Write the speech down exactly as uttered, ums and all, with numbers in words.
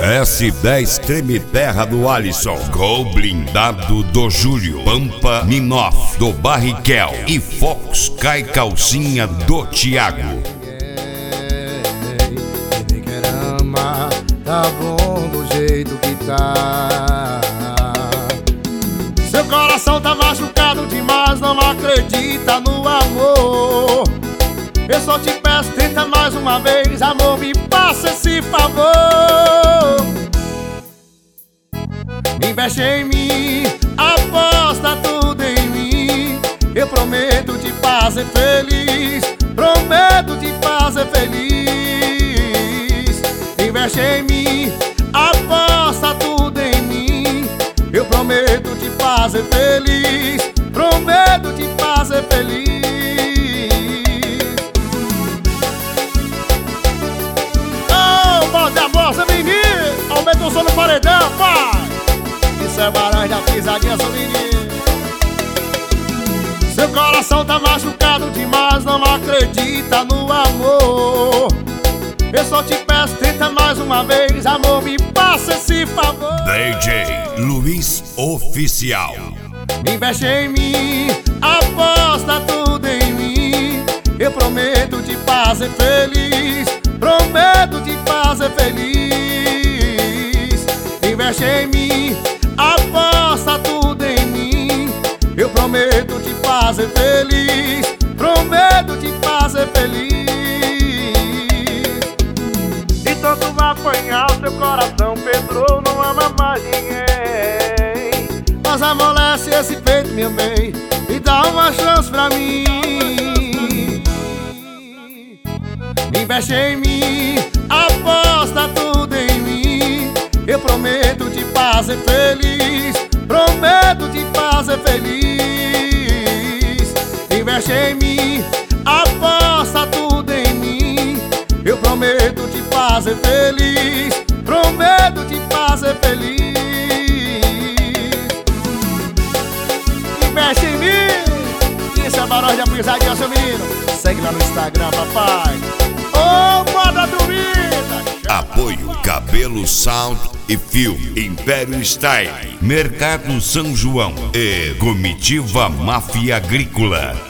S dez Treme Terra do Alisson, Gol Blindado do Júlio, Pampa Minoff do Barriquel e Fox Cai Calcinha do Thiago. Tá bom do jeito que tá. Seu coração tá machucado demais, não acredita no amor. Eu só te peço, tenta mais uma vez, amor, me passa esse favor. Investe em mim, aposta tudo em mim. Eu prometo te fazer feliz, prometo te fazer feliz. Investe em mim, aposta tudo em mim. Eu prometo te fazer feliz, prometo te fazer feliz. Oh, bota a moça, menino, aumenta o som no paredão, pai. Isso é barulho da pisadinha, seu menino. Seu coração tá machucado demais, não acredita no amor. Eu só te peço, tenta mais uma vez, amor, me passa esse favor. D J Luiz Oficial. Investe em mim, aposta tudo em mim. Eu prometo te fazer feliz, prometo te fazer feliz. Investe em mim, aposta tudo em mim. Eu prometo te fazer feliz, prometo te fazer feliz. Então tu vai apanhar o teu coração, Pedro, não ama mais ninguém. Mas amolece esse peito, meu bem, e dá uma chance pra mim. Investe em mim, aposta tudo em mim. Eu prometo te fazer feliz, prometo te fazer feliz. Investe em mim, aposta tudo em mim. Eu prometo te fazer feliz, prometo te fazer feliz. Investe em mim, isso é barulho da pisadinha, seu menino. Segue lá no Instagram, papai. Ô, moda do vida. Apoio Cabelo Sound e Fio, Império Style, Mercado São João e Comitiva Máfia Agrícola.